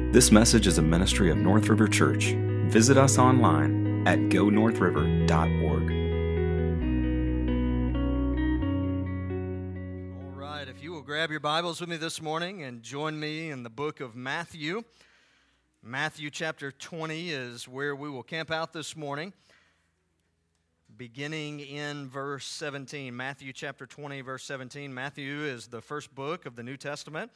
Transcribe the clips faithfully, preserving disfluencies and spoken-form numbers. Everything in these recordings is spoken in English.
This message is a ministry of North River Church. Visit us online at go north river dot org. All right, if you will grab your Bibles with me this morning and join me in the book of Matthew. Matthew chapter twenty is where we will camp out this morning, beginning in verse seventeen. Matthew chapter twenty, verse seventeen. Matthew is the first book of the New Testament.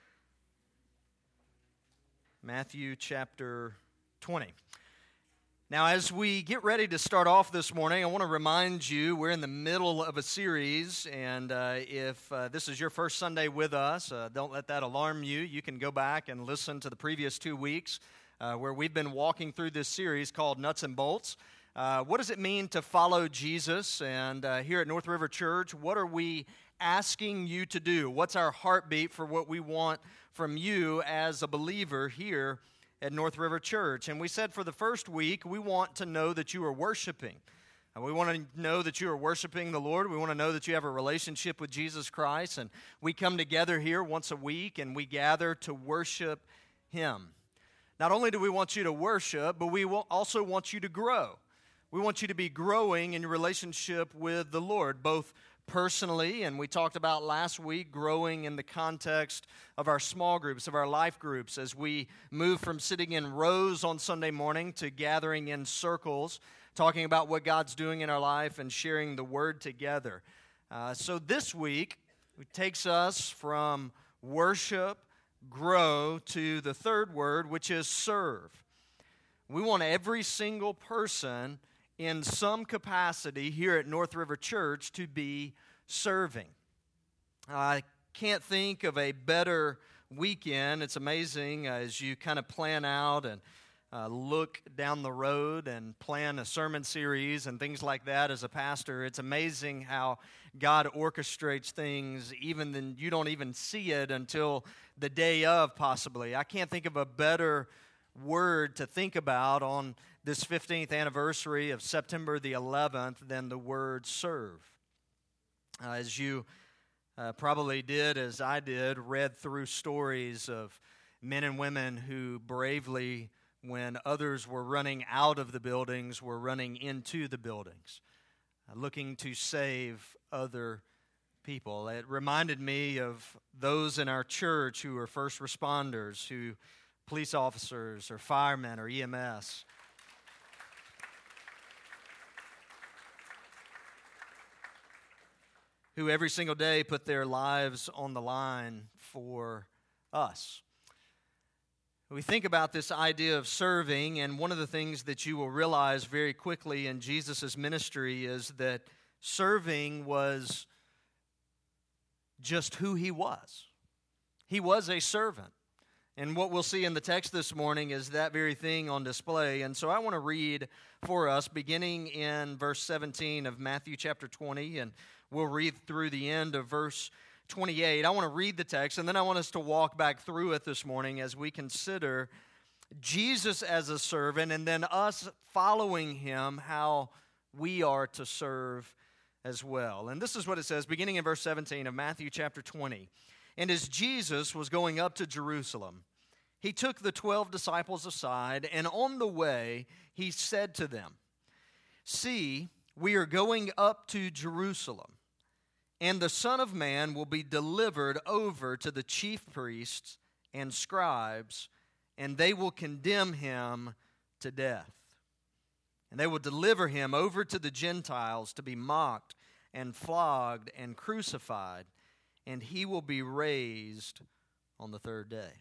Matthew chapter twenty. Now, as we get ready to start off this morning, I want to remind you we're in the middle of a series, and uh, if uh, this is your first Sunday with us, uh, don't let that alarm you. You can go back and listen to the previous two weeks uh, where we've been walking through this series called Nuts and Bolts. Uh, what does it mean to follow Jesus? And uh, here at North River Church, what are we asking you to do? What's our heartbeat for what we want from you as a believer here at North River Church? And we said for the first week, we want to know that you are worshiping. And we want to know that you are worshiping the Lord. We want to know that you have a relationship with Jesus Christ. And we come together here once a week and we gather to worship Him. Not only do we want you to worship, but we will also want you to grow. We want you to be growing in your relationship with the Lord, both personally, and we talked about last week growing in the context of our small groups, of our life groups, as we move from sitting in rows on Sunday morning to gathering in circles, talking about what God's doing in our life and sharing the Word together. Uh, so this week, it takes us from worship, grow, to the third word, which is serve. We want every single person in some capacity here at North River Church to be serving. I can't think of a better weekend. It's amazing as you kind of plan out and uh, look down the road and plan a sermon series and things like that as a pastor. It's amazing how God orchestrates things even then you don't even see it until the day of, possibly. I can't think of a better word to think about on this fifteenth anniversary of September the eleventh than the word serve. Uh, as you uh, probably did, as I did, read through stories of men and women who bravely, when others were running out of the buildings, were running into the buildings, uh, looking to save other people. It reminded me of those in our church who are first responders, who police officers or firemen or E M S. Who every single day put their lives on the line for us. We think about this idea of serving, and one of the things that you will realize very quickly in Jesus' ministry is that serving was just who He was. He was a servant. And what we'll see in the text this morning is that very thing on display. And so I want to read for us, beginning in verse seventeen of Matthew chapter twenty, and we'll read through the end of verse twenty-eight. I want to read the text, and then I want us to walk back through it this morning as we consider Jesus as a servant, and then us following Him, how we are to serve as well. And this is what it says, beginning in verse seventeen of Matthew chapter twenty. And as Jesus was going up to Jerusalem, He took the twelve disciples aside, and on the way He said to them, "See, we are going up to Jerusalem, and the Son of Man will be delivered over to the chief priests and scribes, and they will condemn Him to death. And they will deliver Him over to the Gentiles to be mocked and flogged and crucified, and He will be raised on the third day."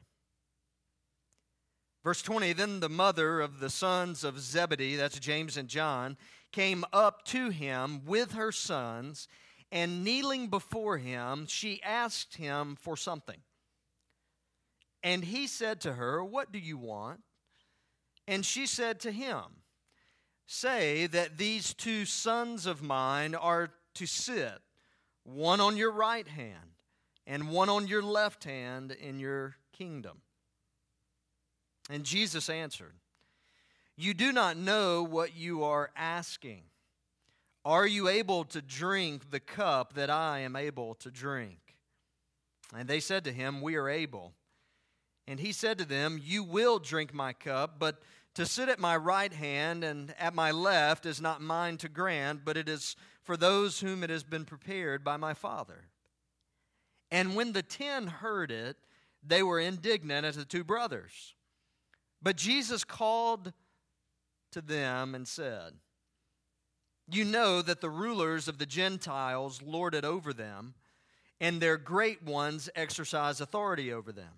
Verse twenty, then the mother of the sons of Zebedee, that's James and John, came up to Him with her sons, and kneeling before Him, she asked Him for something. And He said to her, "What do you want?" And she said to Him, "Say that these two sons of mine are to sit, one on your right hand and one on your left hand in your kingdom." And Jesus answered, "You do not know what you are asking. Are you able to drink the cup that I am able to drink?" And they said to Him, "We are able." And he said to them, "You will drink my cup, but to sit at my right hand and at my left is not mine to grant, but it is for those whom it has been prepared by my Father." And when the ten heard it, they were indignant at the two brothers. But Jesus called to them and said, "You know that the rulers of the Gentiles lord it over them, and their great ones exercise authority over them.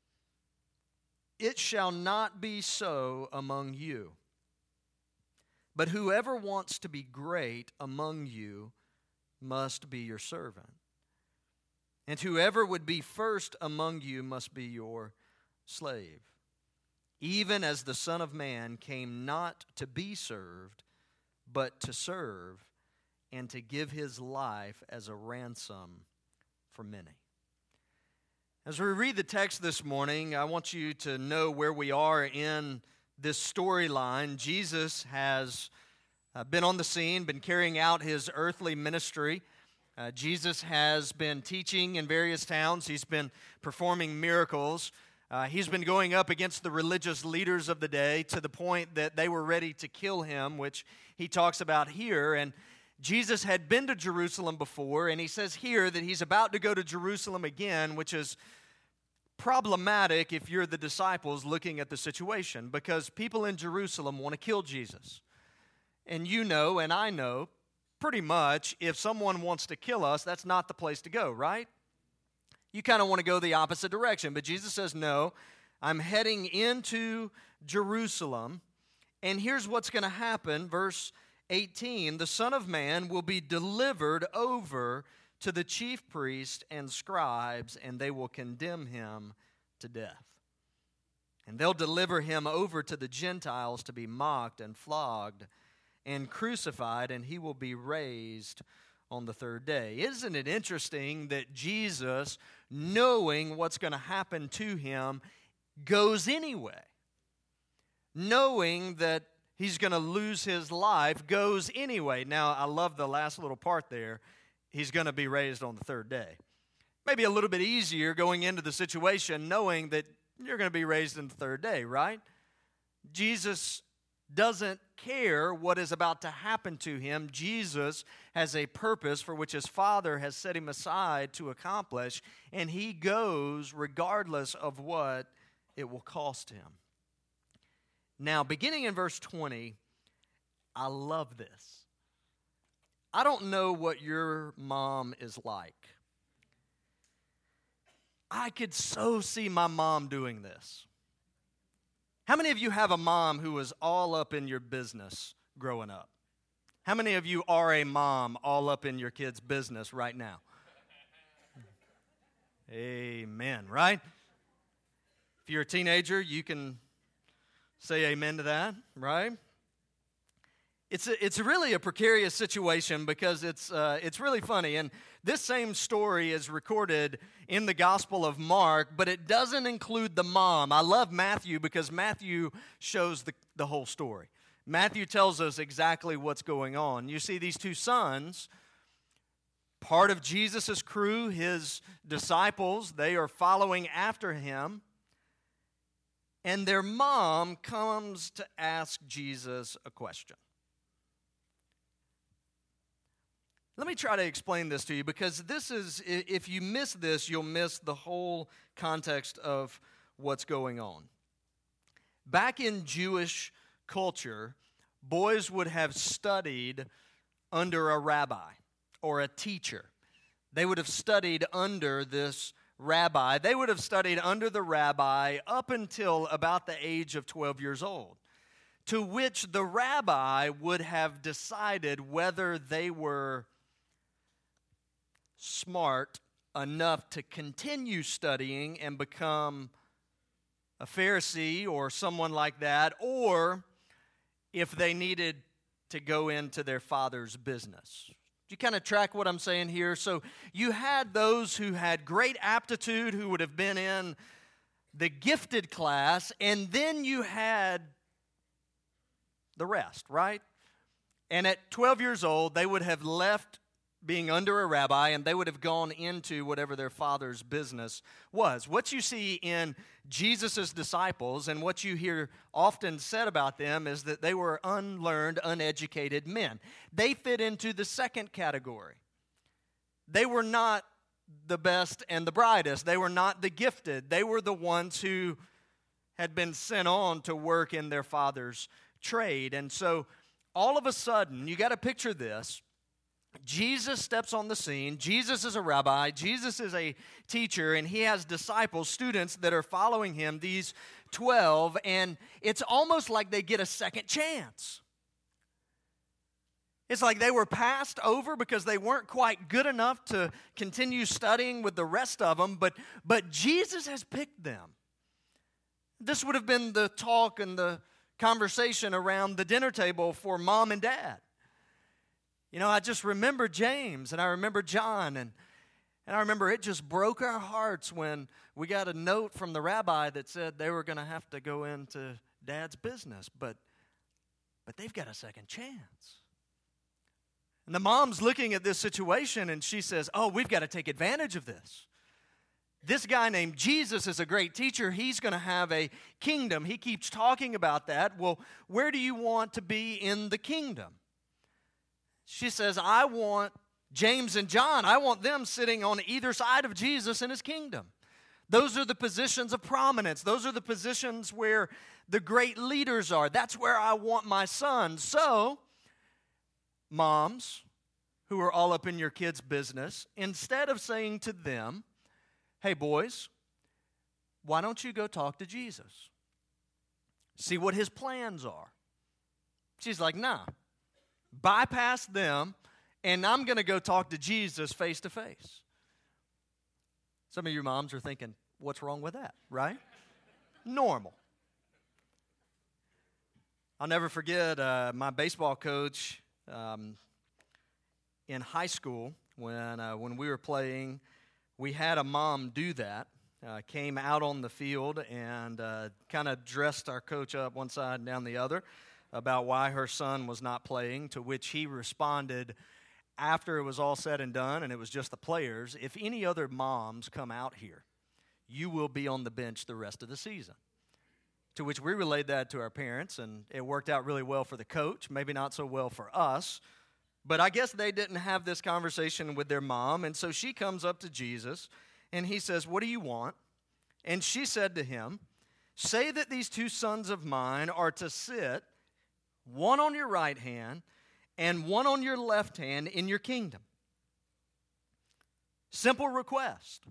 It shall not be so among you. But whoever wants to be great among you must be your servant. And whoever would be first among you must be your slave. Even as the Son of Man came not to be served, but to serve, and to give his life as a ransom for many." As we read the text this morning, I want you to know where we are in this storyline. Jesus has uh, been on the scene, been carrying out his earthly ministry. Uh, Jesus has been teaching in various towns. He's been performing miracles. Uh, he's been going up against the religious leaders of the day to the point that they were ready to kill him, which he talks about here. And Jesus had been to Jerusalem before, and he says here that he's about to go to Jerusalem again, which is problematic if you're the disciples looking at the situation, because people in Jerusalem want to kill Jesus. And you know, and I know, pretty much, if someone wants to kill us, that's not the place to go, right? You kind of want to go the opposite direction. But Jesus says, no, I'm heading into Jerusalem. And here's what's going to happen. Verse eighteen, "The Son of Man will be delivered over to the chief priests and scribes, and they will condemn him to death. And they'll deliver him over to the Gentiles to be mocked and flogged and crucified, and he will be raised on the third day." Isn't it interesting that Jesus, knowing what's going to happen to him, goes anyway? Knowing that he's going to lose his life, goes anyway. Now, I love the last little part there. He's going to be raised on the third day. Maybe a little bit easier going into the situation knowing that you're going to be raised on the third day, right? Jesus doesn't care what is about to happen to him. Jesus has a purpose for which his Father has set him aside to accomplish, and he goes regardless of what it will cost him. Now, beginning in verse twenty, I love this. I don't know what your mom is like. I could so see my mom doing this. How many of you have a mom who was all up in your business growing up? How many of you are a mom all up in your kid's business right now? Amen, right? If you're a teenager, you can say amen to that, right? It's a, it's really a precarious situation because it's uh, it's really funny. And this same story is recorded in the Gospel of Mark, but it doesn't include the mom. I love Matthew because Matthew shows the, the whole story. Matthew tells us exactly what's going on. You see these two sons, part of Jesus' crew, his disciples, they are following after him. And their mom comes to ask Jesus a question. Let me try to explain this to you, because this is, if you miss this, you'll miss the whole context of what's going on. Back in Jewish culture, boys would have studied under a rabbi or a teacher. They would have studied under this rabbi. They would have studied under the rabbi up until about the age of twelve years old, to which the rabbi would have decided whether they were smart enough to continue studying and become a Pharisee or someone like that, or if they needed to go into their father's business. Do you kind of track what I'm saying here? So you had those who had great aptitude, who would have been in the gifted class, and then you had the rest, right? And at twelve years old, they would have left being under a rabbi, and they would have gone into whatever their father's business was. What you see in Jesus' disciples and what you hear often said about them is that they were unlearned, uneducated men. They fit into the second category. They were not the best and the brightest. They were not the gifted. They were the ones who had been sent on to work in their father's trade. And so all of a sudden, you got to picture this. Jesus steps on the scene. Jesus is a rabbi. Jesus is a teacher, and he has disciples, students that are following him, these twelve, and it's almost like they get a second chance. It's like they were passed over because they weren't quite good enough to continue studying with the rest of them, but, but Jesus has picked them. This would have been the talk and the conversation around the dinner table for mom and dad. You know, I just remember James, and I remember John, and, and I remember it just broke our hearts when we got a note from the rabbi that said they were going to have to go into Dad's business, but, but they've got a second chance. And the mom's looking at this situation, and she says, oh, we've got to take advantage of this. This guy named Jesus is a great teacher. He's going to have a kingdom. He keeps talking about that. Well, where do you want to be in the kingdom? She says, I want James and John, I want them sitting on either side of Jesus in his kingdom. Those are the positions of prominence. Those are the positions where the great leaders are. That's where I want my son. So, moms who are all up in your kids' business, instead of saying to them, hey, boys, why don't you go talk to Jesus? See what his plans are. She's like, nah. Bypass them, and I'm going to go talk to Jesus face to face. Some of your moms are thinking, what's wrong with that, right? Normal. I'll never forget uh, my baseball coach um, in high school when, uh, when we were playing. We had a mom do that, uh, came out on the field and uh, kind of dressed our coach up one side and down the other about why her son was not playing, to which he responded after it was all said and done and it was just the players, if any other moms come out here, you will be on the bench the rest of the season. To which we relayed that to our parents, and it worked out really well for the coach, maybe not so well for us, but I guess they didn't have this conversation with their mom, and so she comes up to Jesus, and he says, what do you want? And she said to him, say that these two sons of mine are to sit one on your right hand and one on your left hand in your kingdom. Simple request.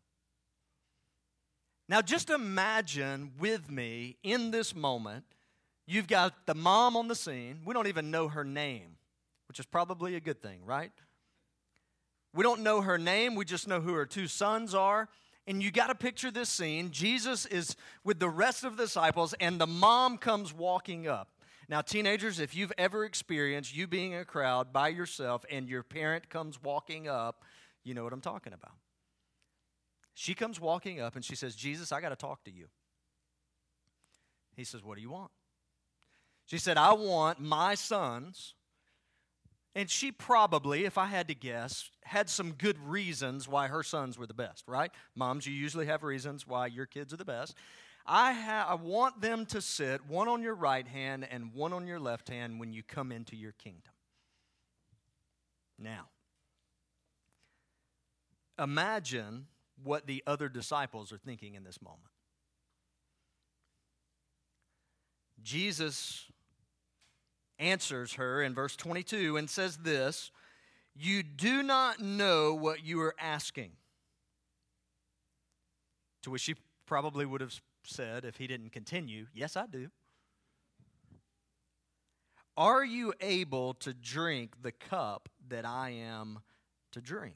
Now just imagine with me in this moment, you've got the mom on the scene. We don't even know her name, which is probably a good thing, right? We don't know her name. We just know who her two sons are. And you got to picture this scene. Jesus is with the rest of the disciples, and the mom comes walking up. Now, teenagers, if you've ever experienced you being in a crowd by yourself and your parent comes walking up, you know what I'm talking about. She comes walking up and she says, Jesus, I got to talk to you. He says, what do you want? She said, I want my sons. And she probably, if I had to guess, had some good reasons why her sons were the best, right? Moms, you usually have reasons why your kids are the best. I, ha- I want them to sit one on your right hand and one on your left hand when you come into your kingdom. Now, imagine what the other disciples are thinking in this moment. Jesus answers her in verse twenty-two and says this, you do not know what you are asking. To which she probably would have said, if he didn't continue, yes, I do. Are you able to drink the cup that I am to drink?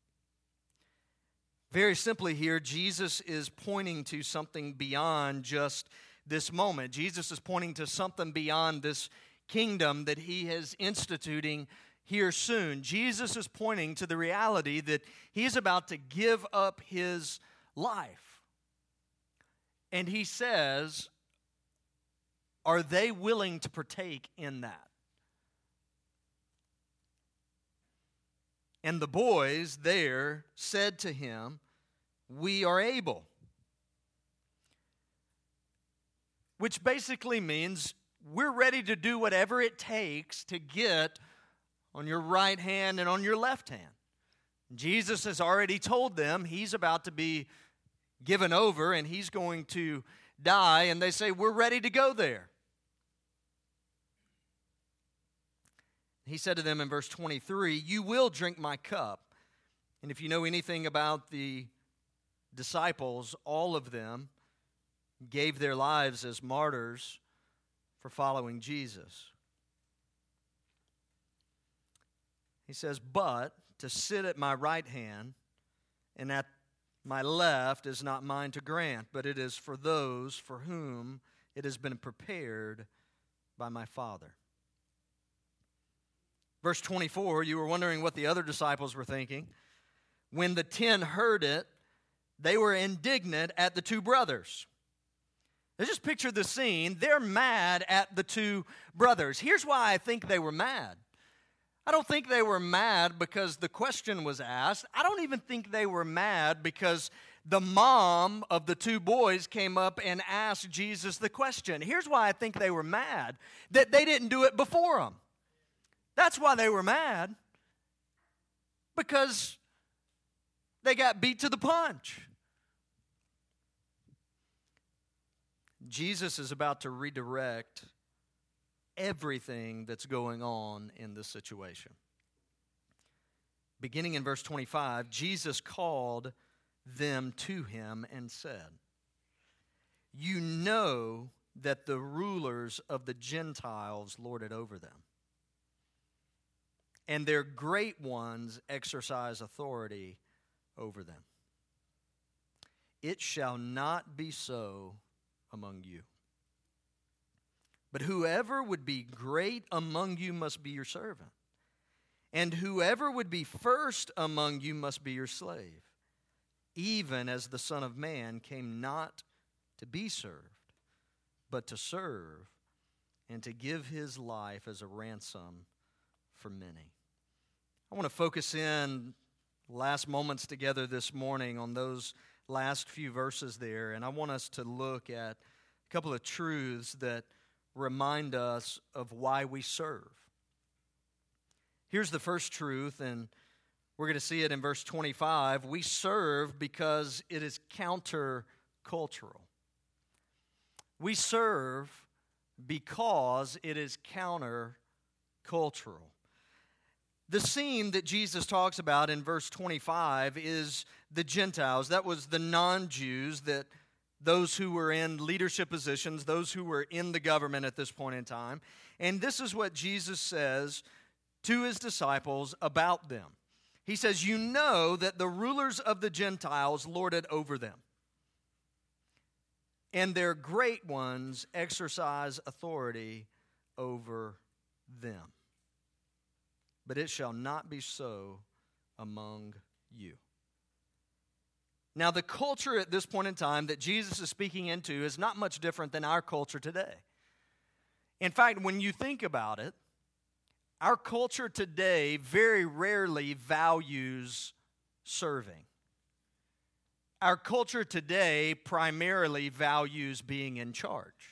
Very simply here, Jesus is pointing to something beyond just this moment. Jesus is pointing to something beyond this kingdom that he is instituting here soon. Jesus is pointing to the reality that he's about to give up his life. And he says, are they willing to partake in that? And the boys there said to him, "We are able." Which basically means we're ready to do whatever it takes to get on your right hand and on your left hand. Jesus has already told them he's about to be given over and he's going to die, and they say, "We're ready to go there." He said to them in verse twenty-three, "You will drink my cup." And if you know anything about the disciples, all of them gave their lives as martyrs for following Jesus. He says, "But to sit at my right hand and at my left is not mine to grant, but it is for those for whom it has been prepared by my Father." Verse twenty-four, you were wondering what the other disciples were thinking. When the ten heard it, they were indignant at the two brothers. Let's just picture the scene. They're mad at the two brothers. Here's why I think they were mad. I don't think they were mad because the question was asked. I don't even think they were mad because the mom of the two boys came up and asked Jesus the question. Here's why I think they were mad. That they didn't do it before them. That's why they were mad. Because they got beat to the punch. Jesus is about to redirect everything that's going on in this situation. Beginning in verse twenty-five, Jesus called them to him and said, "You know that the rulers of the Gentiles lord it over them, and their great ones exercise authority over them. It shall not be so among you. But whoever would be great among you must be your servant, and whoever would be first among you must be your slave, even as the Son of Man came not to be served, but to serve and to give his life as a ransom for many." I want to focus in last moments together this morning on those last few verses there, and I want us to look at a couple of truths that remind us of why we serve. Here's the first truth, and we're going to see it in verse twenty-five. We serve because it is counter-cultural. We serve because it is counter-cultural. The scene that Jesus talks about in verse twenty-five is the Gentiles. That was the non-Jews, that those who were in leadership positions, those who were in the government at this point in time. And this is what Jesus says to his disciples about them. He says, "You know that the rulers of the Gentiles lord it over them, and their great ones exercise authority over them. But it shall not be so among you." Now, the culture at this point in time that Jesus is speaking into is not much different than our culture today. In fact, when you think about it, our culture today very rarely values serving. Our culture today primarily values being in charge.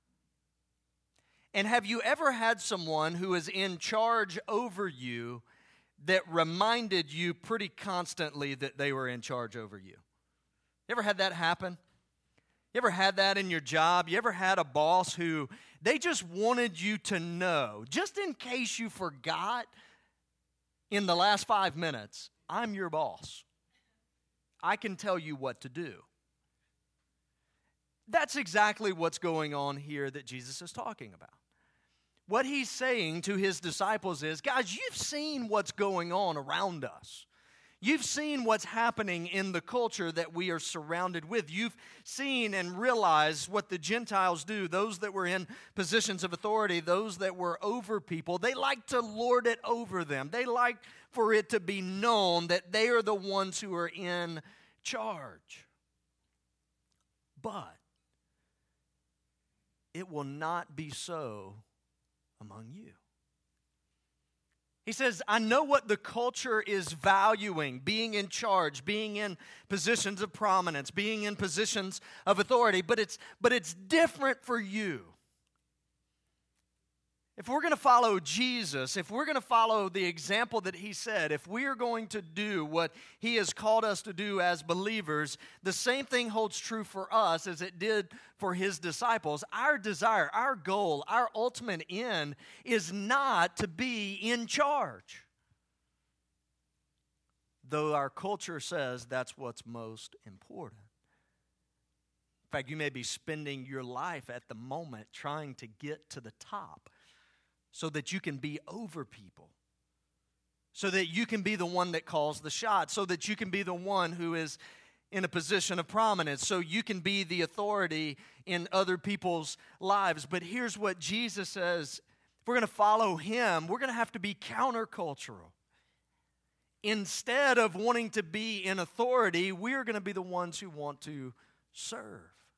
And have you ever had someone who is in charge over you that reminded you pretty constantly that they were in charge over you? You ever had that happen? You ever had that in your job? You ever had a boss who they just wanted you to know, just in case you forgot in the last five minutes, I'm your boss. I can tell you what to do. That's exactly what's going on here that Jesus is talking about. What he's saying to his disciples is, guys, you've seen what's going on around us. You've seen what's happening in the culture that we are surrounded with. You've seen and realized what the Gentiles do, those that were in positions of authority, those that were over people. They like to lord it over them. They like for it to be known that they are the ones who are in charge. But it will not be so among you. He says, I know what the culture is valuing, being in charge, being in positions of prominence, being in positions of authority, but it's, but it's different for you. If we're going to follow Jesus, if we're going to follow the example that he said, if we are going to do what he has called us to do as believers, the same thing holds true for us as it did for his disciples. Our desire, our goal, our ultimate end is not to be in charge, though our culture says that's what's most important. In fact, you may be spending your life at the moment trying to get to the top, so that you can be over people, so that you can be the one that calls the shots, so that you can be the one who is in a position of prominence, so you can be the authority in other people's lives. But here's what Jesus says: if we're going to follow him, we're going to have to be countercultural. Instead of wanting to be in authority, we're going to be the ones who want to serve.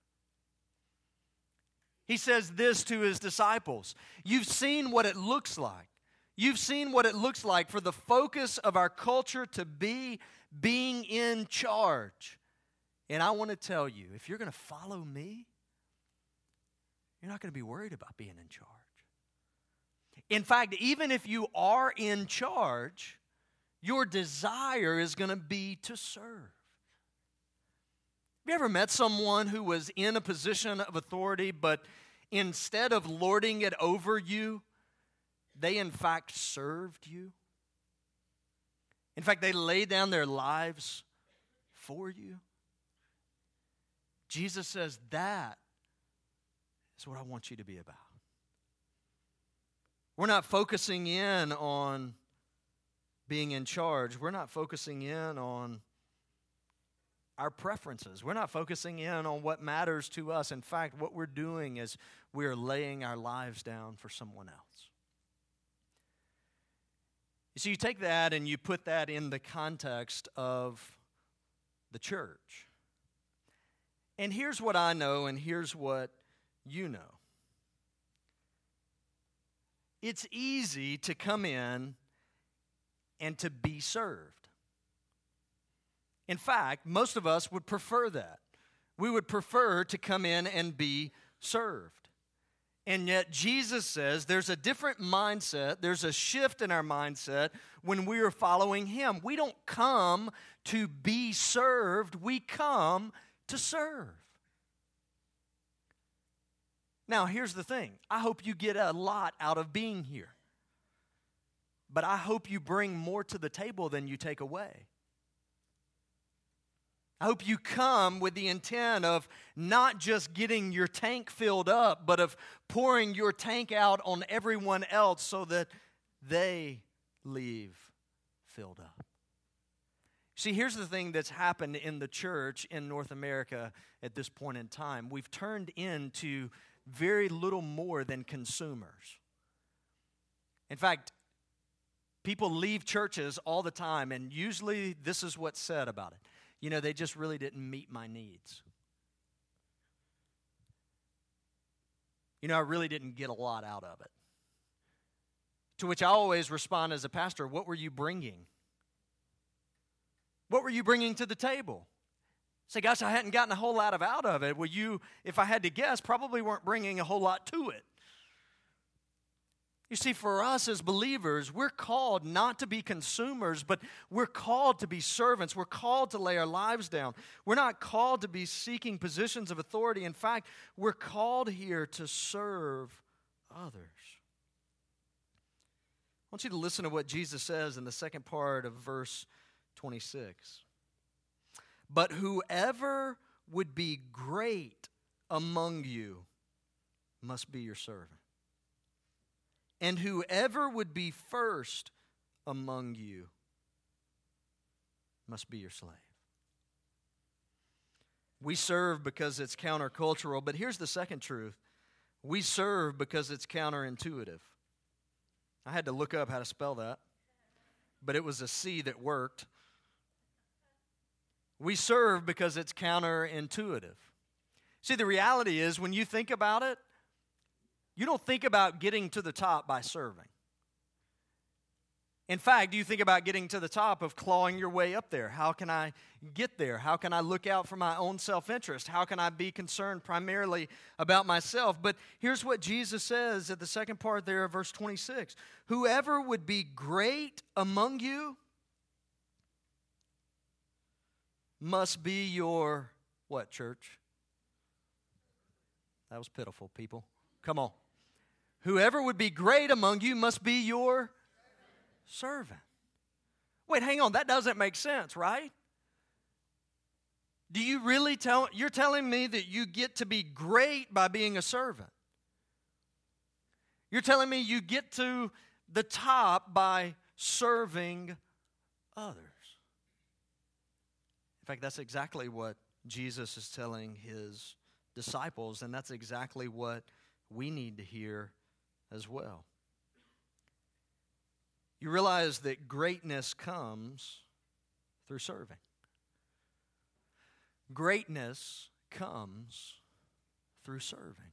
He says this to his disciples: you've seen what it looks like. You've seen what it looks like for the focus of our culture to be being in charge. And I want to tell you, if you're going to follow me, you're not going to be worried about being in charge. In fact, even if you are in charge, your desire is going to be to serve. Have you ever met someone who was in a position of authority, but instead of lording it over you, they in fact served you? In fact, they laid down their lives for you? Jesus says that is what I want you to be about. We're not focusing in on being in charge. We're not focusing in on our preferences. We're not focusing in on what matters to us. In fact, what we're doing is we're laying our lives down for someone else. You see, you take that and you put that in the context of the church. And here's what I know, and here's what you know. It's easy to come in and to be served. In fact, most of us would prefer that. We would prefer to come in and be served. And yet Jesus says there's a different mindset, there's a shift in our mindset when we are following him. We don't come to be served, we come to serve. Now, here's the thing. I hope you get a lot out of being here. But I hope you bring more to the table than you take away. I hope you come with the intent of not just getting your tank filled up, but of pouring your tank out on everyone else so that they leave filled up. See, here's the thing that's happened in the church in North America at this point in time. We've turned into very little more than consumers. In fact, people leave churches all the time, and usually this is what's said about it. You know, they just really didn't meet my needs. You know, I really didn't get a lot out of it. To which I always respond as a pastor, what were you bringing? What were you bringing to the table? Say, gosh, I hadn't gotten a whole lot of out of it. Well, you, if I had to guess, probably weren't bringing a whole lot to it. You see, for us as believers, we're called not to be consumers, but we're called to be servants. We're called to lay our lives down. We're not called to be seeking positions of authority. In fact, we're called here to serve others. I want you to listen to what Jesus says in the second part of verse twenty-six. But whoever would be great among you must be your servant. And whoever would be first among you must be your slave. We serve because it's countercultural, but here's the second truth. We serve because it's counterintuitive. I had to look up how to spell that, but it was a C that worked. We serve because it's counterintuitive. See, the reality is when you think about it, you don't think about getting to the top by serving. In fact, do you think about getting to the top of clawing your way up there? How can I get there? How can I look out for my own self-interest? How can I be concerned primarily about myself? But here's what Jesus says at the second part there of verse twenty-six. Whoever would be great among you must be your, what, church? That was pitiful, people. Come on. Whoever would be great among you must be your servant. Wait, hang on. That doesn't make sense, right? Do you really tell, you're telling me that you get to be great by being a servant? You're telling me you get to the top by serving others. In fact, that's exactly what Jesus is telling his disciples, and that's exactly what we need to hear as well. You realize that greatness comes through serving. Greatness comes through serving.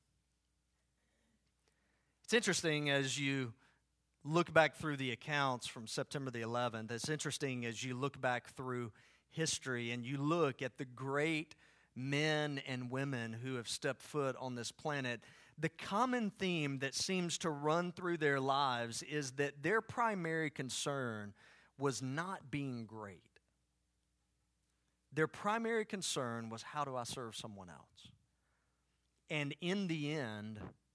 It's interesting as you look back through the accounts from September the eleventh, it's interesting as you look back through history and you look at the great men and women who have stepped foot on this planet, the common theme that seems to run through their lives is that their primary concern was not being great. Their primary concern was, how do I serve someone else? And in the end,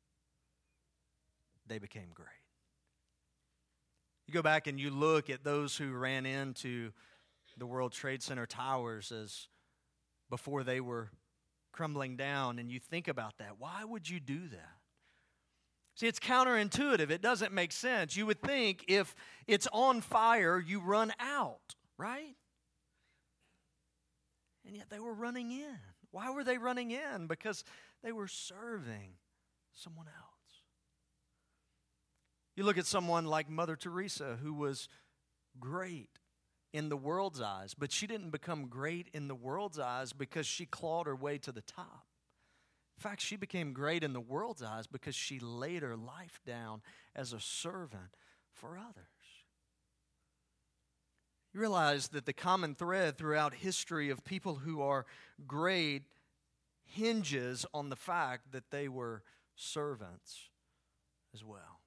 they became great. You go back and you look at those who ran into the World Trade Center towers as before they were crumbling down, and you think about that. Why would you do that? See, it's counterintuitive. It doesn't make sense. You would think if it's on fire, you run out, right? And yet they were running in. Why were they running in? Because they were serving someone else. You look at someone like Mother Teresa, who was great in the world's eyes, but she didn't become great in the world's eyes because she clawed her way to the top. In fact, she became great in the world's eyes because she laid her life down as a servant for others. You realize that the common thread throughout history of people who are great hinges on the fact that they were servants as well.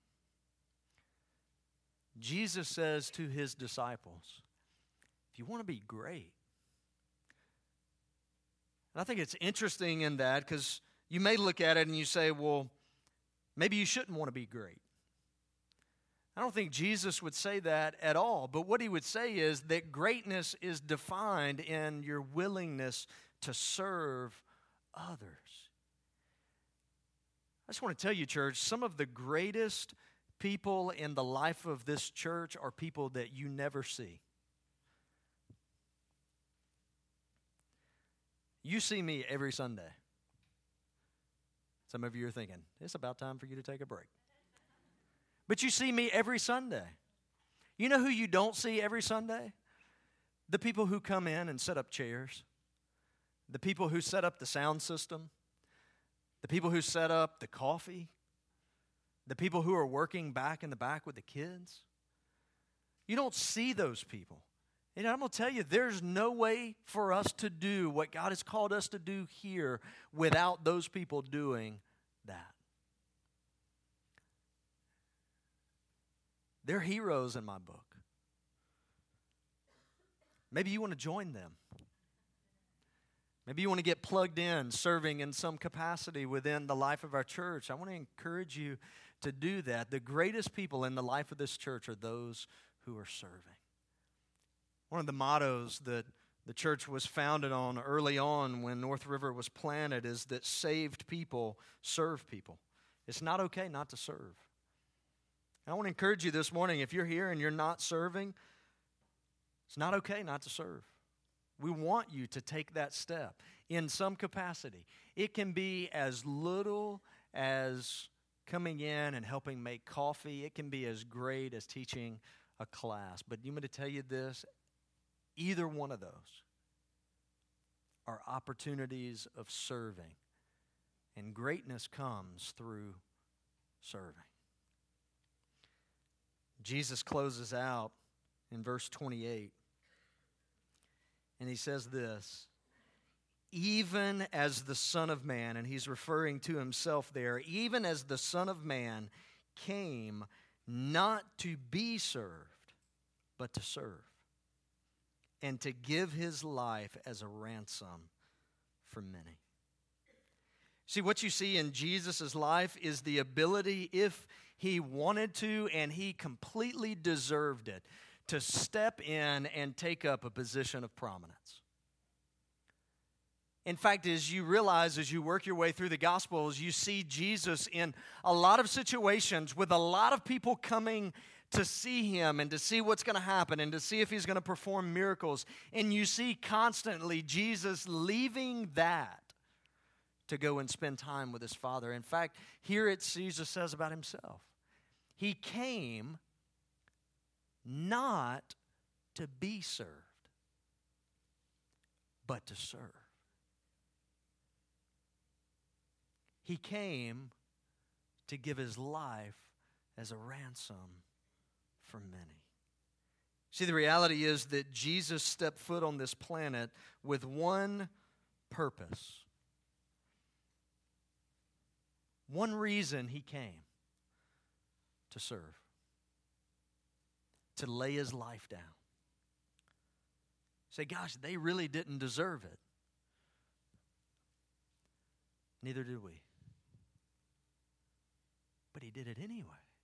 Jesus says to his disciples, if you want to be great, and I think it's interesting in that because you may look at it and you say, well, maybe you shouldn't want to be great. I don't think Jesus would say that at all, but what he would say is that greatness is defined in your willingness to serve others. I just want to tell you, church, some of the greatest people in the life of this church are people that you never see. You see me every Sunday. Some of you are thinking, it's about time for you to take a break. But you see me every Sunday. You know who you don't see every Sunday? The people who come in and set up chairs. The people who set up the sound system. The people who set up the coffee. The people who are working back in the back with the kids. You don't see those people. And I'm going to tell you, there's no way for us to do what God has called us to do here without those people doing that. They're heroes in my book. Maybe you want to join them. Maybe you want to get plugged in, serving in some capacity within the life of our church. I want to encourage you to do that. The greatest people in the life of this church are those who are serving. One of the mottos that the church was founded on early on when North River was planted is that saved people serve people. It's not okay not to serve. I want to encourage you this morning, if you're here and you're not serving, it's not okay not to serve. We want you to take that step in some capacity. It can be as little as coming in and helping make coffee. It can be as great as teaching a class. But you want me to tell you this? Either one of those are opportunities of serving. And greatness comes through serving. Jesus closes out in verse twenty-eight, and he says this, even as the Son of Man, and he's referring to himself there, even as the Son of Man came not to be served, but to serve, and to give his life as a ransom for many. See, what you see in Jesus' life is the ability, if he wanted to, and he completely deserved it, to step in and take up a position of prominence. In fact, as you realize, as you work your way through the Gospels, you see Jesus in a lot of situations with a lot of people coming to see him and to see what's going to happen and to see if he's going to perform miracles. And you see constantly Jesus leaving that to go and spend time with his Father. In fact, here it's Jesus says about himself, he came not to be served, but to serve. He came to give his life as a ransom for many. See, the reality is that Jesus stepped foot on this planet with one purpose. One reason he came: to serve, to lay his life down. Say, gosh, they really didn't deserve it. Neither did we. But he did it anyway.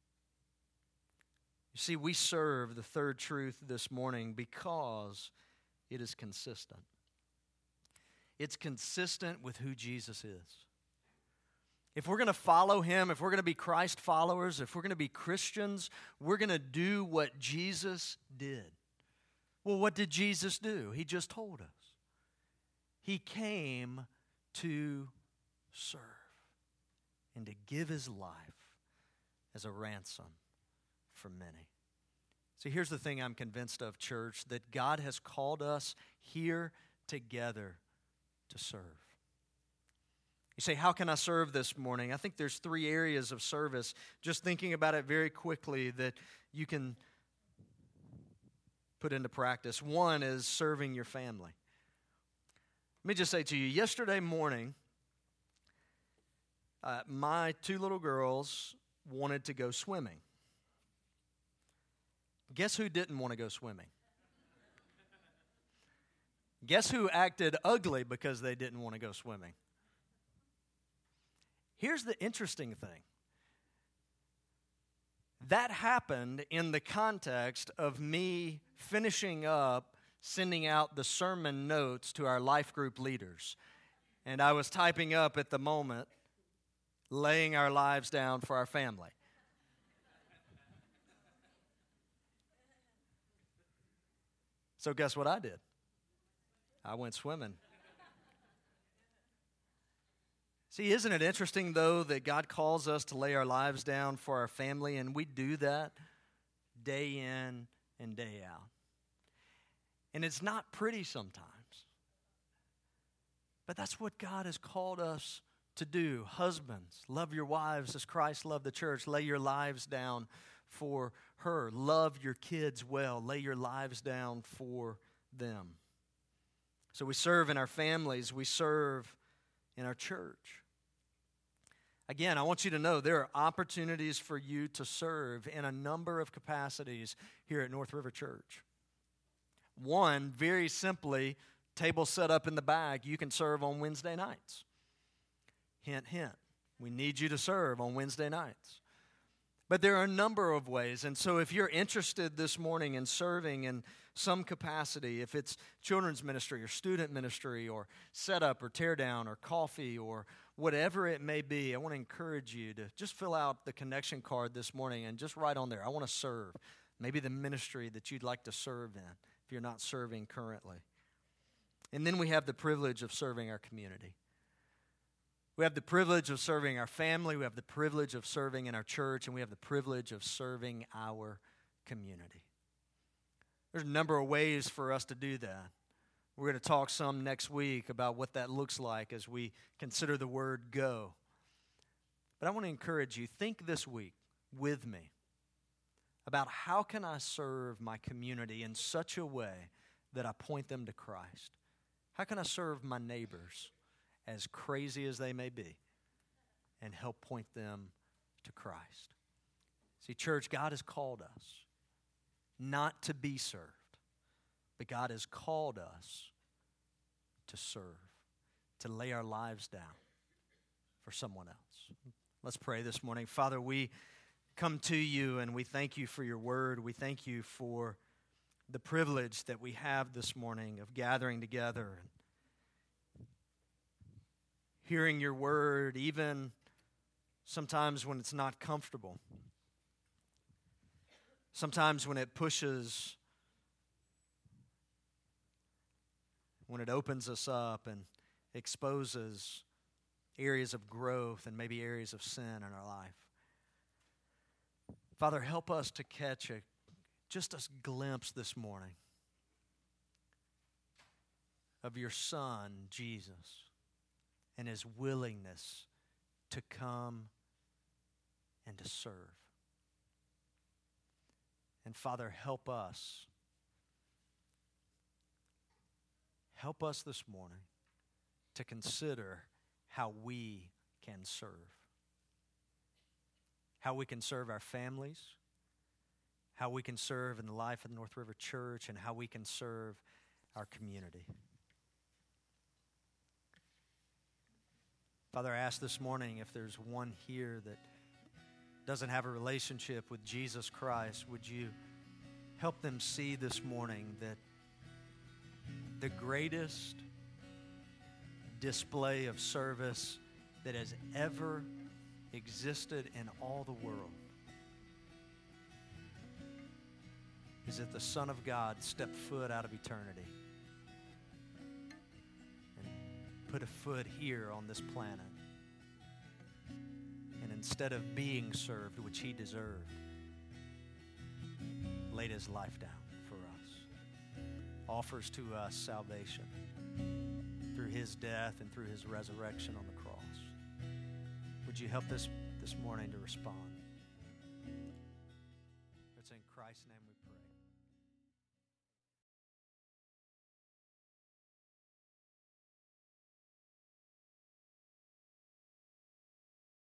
You see, we serve the third truth this morning because it is consistent. It's consistent with who Jesus is. If we're going to follow him, if we're going to be Christ followers, if we're going to be Christians, we're going to do what Jesus did. Well, what did Jesus do? He just told us. He came to serve and to give his life as a ransom for many. See, here's the thing I'm convinced of, church, that God has called us here together to serve. You say, how can I serve this morning? I think there's three areas of service, just thinking about it very quickly, that you can put into practice. One is serving your family. Let me just say to you, yesterday morning, uh, my two little girls wanted to go swimming. Guess who didn't want to go swimming? Guess who acted ugly because they didn't want to go swimming? Here's the interesting thing. That happened in the context of me finishing up sending out the sermon notes to our life group leaders. And I was typing up at the moment, laying our lives down for our family. So guess what I did? I went swimming. See, isn't it interesting, though, that God calls us to lay our lives down for our family, and we do that day in and day out. And it's not pretty sometimes. But that's what God has called us to do. Husbands, love your wives as Christ loved the church. Lay your lives down for her. Love your kids well. Lay your lives down for them. So we serve in our families. We serve in our church. Again, I want you to know there are opportunities for you to serve in a number of capacities here at North River Church. One, very simply, table set up in the back, you can serve on Wednesday nights. Hint, hint. We need you to serve on Wednesday nights. But there are a number of ways, and so if you're interested this morning in serving in some capacity, if it's children's ministry or student ministry or setup or tear down or coffee or whatever it may be, I want to encourage you to just fill out the connection card this morning and just write on there, I want to serve. Maybe the ministry that you'd like to serve in if you're not serving currently. And then we have the privilege of serving our community. We have the privilege of serving our family, we have the privilege of serving in our church, and we have the privilege of serving our community. There's a number of ways for us to do that. We're going to talk some next week about what that looks like as we consider the word go. But I want to encourage you, think this week with me about how can I serve my community in such a way that I point them to Christ? How can I serve my neighbors, as crazy as they may be, and help point them to Christ? See, church, God has called us not to be served, but God has called us to serve, to lay our lives down for someone else. Let's pray this morning. Father, we come to you and we thank you for your word. We thank you for the privilege that we have this morning of gathering together and hearing your word, even sometimes when it's not comfortable. Sometimes when it pushes, when it opens us up and exposes areas of growth and maybe areas of sin in our life. Father, help us to catch a, just a glimpse this morning of your Son, Jesus, and his willingness to come and to serve. And Father, help us. Help us this morning to consider how we can serve. How we can serve our families, how we can serve in the life of the North River Church, and how we can serve our community. Father, I ask this morning if there's one here that doesn't have a relationship with Jesus Christ, would you help them see this morning that the greatest display of service that has ever existed in all the world is that the Son of God stepped foot out of eternity and put a foot here on this planet. And instead of being served, which he deserved, laid his life down for us, offers to us salvation through his death and through his resurrection on the cross. Would you help us this morning to respond? It's in Christ's name we